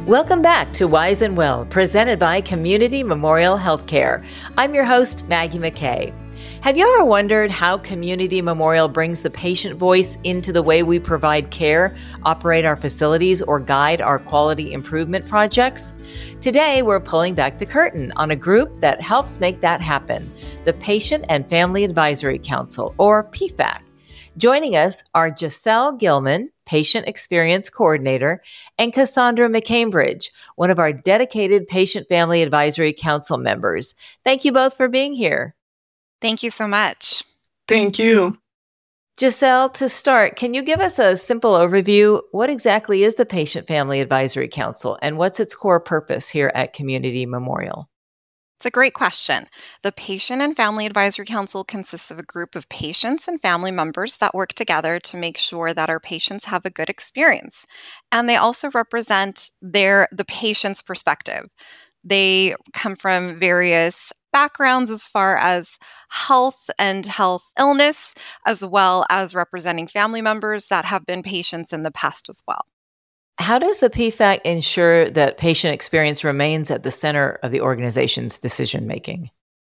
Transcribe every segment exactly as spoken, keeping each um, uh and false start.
Welcome back to Wise and Well, presented by Community Memorial Healthcare. I'm your host, Maggie McKay. Have you ever wondered how Community Memorial brings the patient voice into the way we provide care, operate our facilities, or guide our quality improvement projects? Today, we're pulling back the curtain on a group that helps make that happen, the Patient and Family Advisory Council, or P FAC. Joining us are Giselle Gilman, Patient Experience Coordinator, and Cassandra McCambridge, one of our dedicated Patient Family Advisory Council members. Thank you both for being here. Thank you so much. Thank you. Giselle, to start, can you give us a simple overview? What exactly is the Patient Family Advisory Council, and what's its core purpose here at Community Memorial? It's a great question. The Patient and Family Advisory Council consists of a group of patients and family members that work together to make sure that our patients have a good experience. And they also represent their the patient's perspective. They come from various backgrounds as far as health and health illness, as well as representing family members that have been patients in the past as well. How does the P FAC ensure that patient experience remains at the center of the organization's decision-making?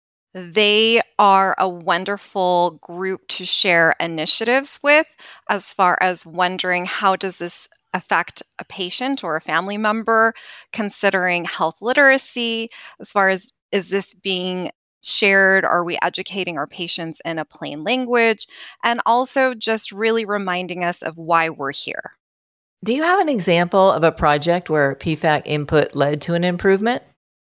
They are a wonderful group to share initiatives with, as far as wondering how does this affect a patient or a family member, considering health literacy, as far as is this being shared? Are we educating our patients in a plain language? And also just really reminding us of why we're here. Do you have an example of a project where P FAC input led to an improvement?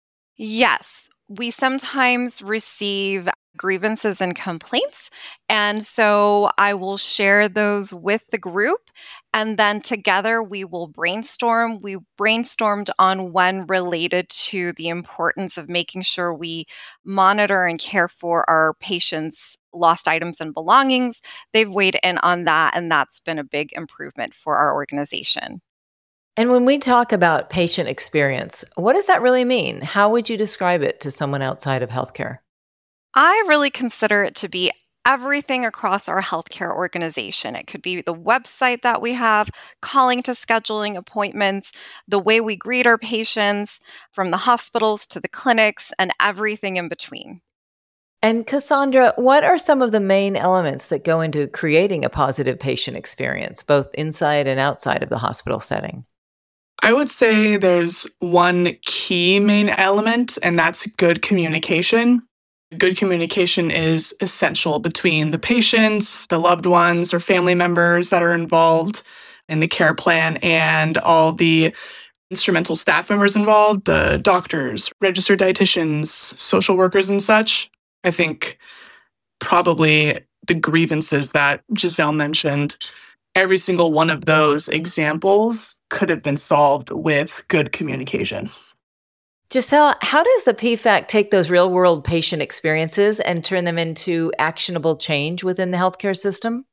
Yes, we sometimes receive grievances and complaints. And so I will share those with the group. And then together we will brainstorm. We brainstormed on one related to the importance of making sure we monitor and care for our patients' lost items and belongings. They've weighed in on that, and that's been a big improvement for our organization. And when we talk about patient experience, what does that really mean? How would you describe it to someone outside of healthcare? I really consider it to be everything across our healthcare organization. It could be the website that we have, calling to scheduling appointments, the way we greet our patients, from the hospitals to the clinics, and everything in between. And Cassandra, what are some of the main elements that go into creating a positive patient experience, both inside and outside of the hospital setting? I would say there's one key main element, and that's good communication. Good communication is essential between the patients, the loved ones, or family members that are involved in the care plan, and all the instrumental staff members involved, the doctors, registered dietitians, social workers, and such. I think probably the grievances that Giselle mentioned, every single one of those examples could have been solved with good communication. Giselle, how does the P FAC take those real-world patient experiences and turn them into actionable change within the healthcare system?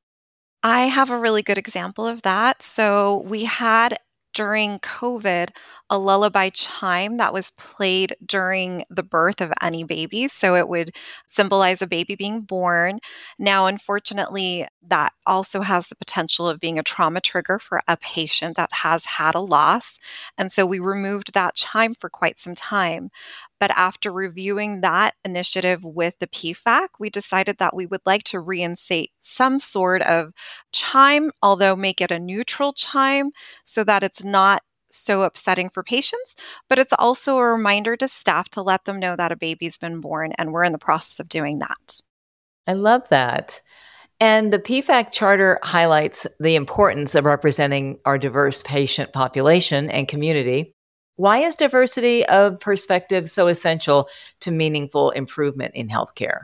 I have a really good example of that. So we had during COVID a lullaby chime that was played during the birth of any baby. So it would symbolize a baby being born. Now, unfortunately, that also has the potential of being a trauma trigger for a patient that has had a loss. And so we removed that chime for quite some time. But after reviewing that initiative with the P FAC, we decided that we would like to reinstate some sort of chime, although make it a neutral chime so that it's not so upsetting for patients, but it's also a reminder to staff to let them know that a baby's been born, and we're in the process of doing that. I love that. And the P FAC charter highlights the importance of representing our diverse patient population and community. Why is diversity of perspective so essential to meaningful improvement in healthcare?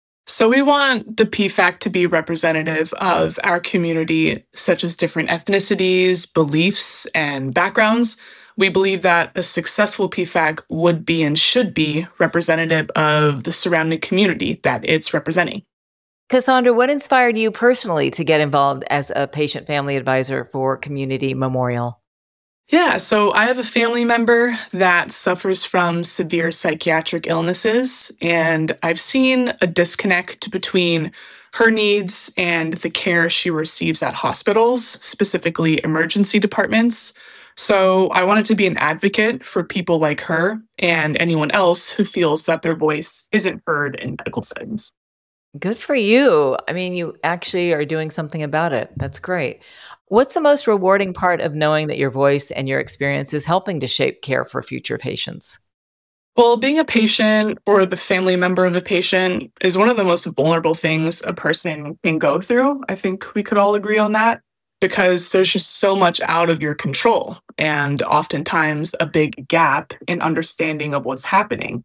So we want the P FAC to be representative of our community, such as different ethnicities, beliefs, and backgrounds. We believe that a successful P FAC would be and should be representative of the surrounding community that it's representing. Cassandra, what inspired you personally to get involved as a patient family advisor for Community Memorial? Yeah, so I have a family member that suffers from severe psychiatric illnesses, and I've seen a disconnect between her needs and the care she receives at hospitals, specifically emergency departments. So I wanted to be an advocate for people like her and anyone else who feels that their voice isn't heard in medical settings. Good for you. I mean, you actually are doing something about it. That's great. What's the most rewarding part of knowing that your voice and your experience is helping to shape care for future patients? Well, being a patient or the family member of a patient is one of the most vulnerable things a person can go through. I think we could all agree on that because there's just so much out of your control and oftentimes a big gap in understanding of what's happening.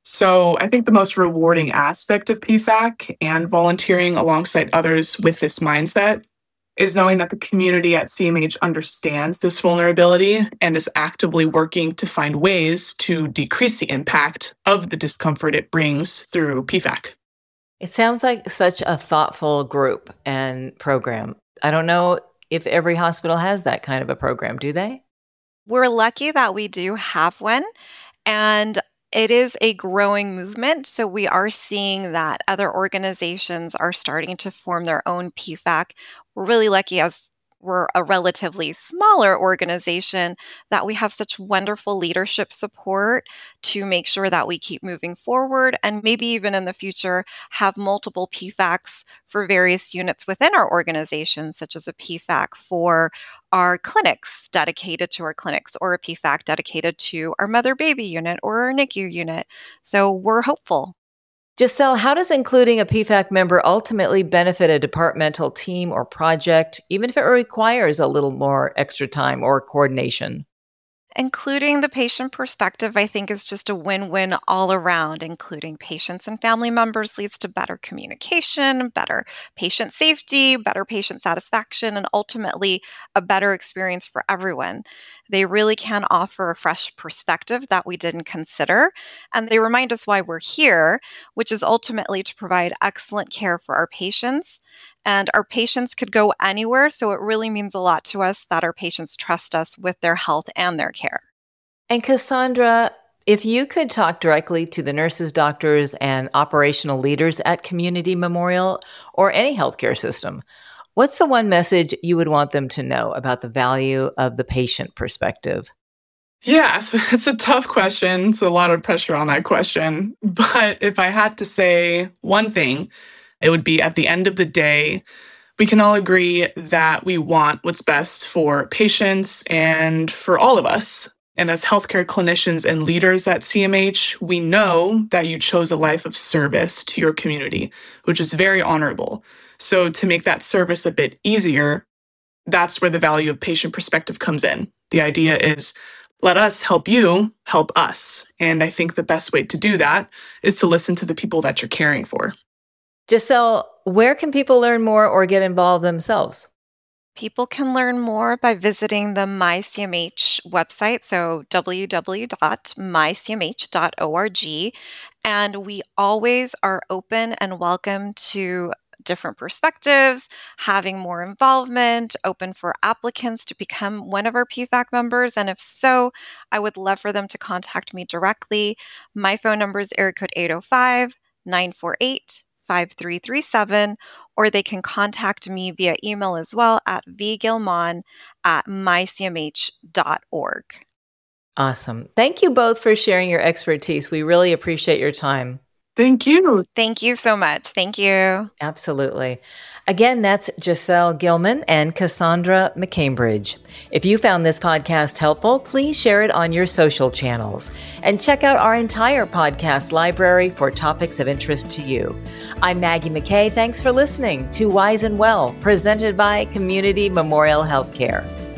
So I think the most rewarding aspect of P FAC and volunteering alongside others with this mindset is knowing that the community at C M H understands this vulnerability and is actively working to find ways to decrease the impact of the discomfort it brings through P FAC. It sounds like such a thoughtful group and program. I don't know if every hospital has that kind of a program, do they? We're lucky that we do have one, and it is a growing movement. So we are seeing that other organizations are starting to form their own P FAC. We're really lucky as we're a relatively smaller organization that we have such wonderful leadership support to make sure that we keep moving forward and maybe even in the future have multiple P FACs for various units within our organization, such as a P FAC for our clinics dedicated to our clinics or a P FAC dedicated to our mother-baby unit or our N I C U unit. So we're hopeful. Giselle, how does including a P FAC member ultimately benefit a departmental team or project, even if it requires a little more extra time or coordination? Including the patient perspective, I think, is just a win-win all around. Including patients and family members leads to better communication, better patient safety, better patient satisfaction, and ultimately a better experience for everyone. They really can offer a fresh perspective that we didn't consider, and they remind us why we're here, which is ultimately to provide excellent care for our patients. And our patients could go anywhere, so it really means a lot to us that our patients trust us with their health and their care. And Cassandra, if you could talk directly to the nurses, doctors, and operational leaders at Community Memorial or any healthcare system, what's the one message you would want them to know about the value of the patient perspective? Yeah, so it's a tough question. It's a lot of pressure on that question. But if I had to say one thing, it would be at the end of the day, we can all agree that we want what's best for patients and for all of us. And as healthcare clinicians and leaders at C M H, we know that you chose a life of service to your community, which is very honorable. So to make that service a bit easier, that's where the value of patient perspective comes in. The idea is, let us help you help us. And I think the best way to do that is to listen to the people that you're caring for. Giselle, where can people learn more or get involved themselves? People can learn more by visiting the MyCMH website, so w w w dot my c m h dot org. And we always are open and welcome to different perspectives, having more involvement, open for applicants to become one of our P FAC members. And if so, I would love for them to contact me directly. My phone number is area code eight oh five, nine four eight, five three three seven, or they can contact me via email as well at v gilmon at my c m h dot org. Awesome. Thank you both for sharing your expertise. We really appreciate your time. Thank you. Thank you so much. Thank you. Absolutely. Again, that's Giselle Gilman and Cassandra McCambridge. If you found this podcast helpful, please share it on your social channels and check out our entire podcast library for topics of interest to you. I'm Maggie McKay. Thanks for listening to Wise and Well, presented by Community Memorial Healthcare.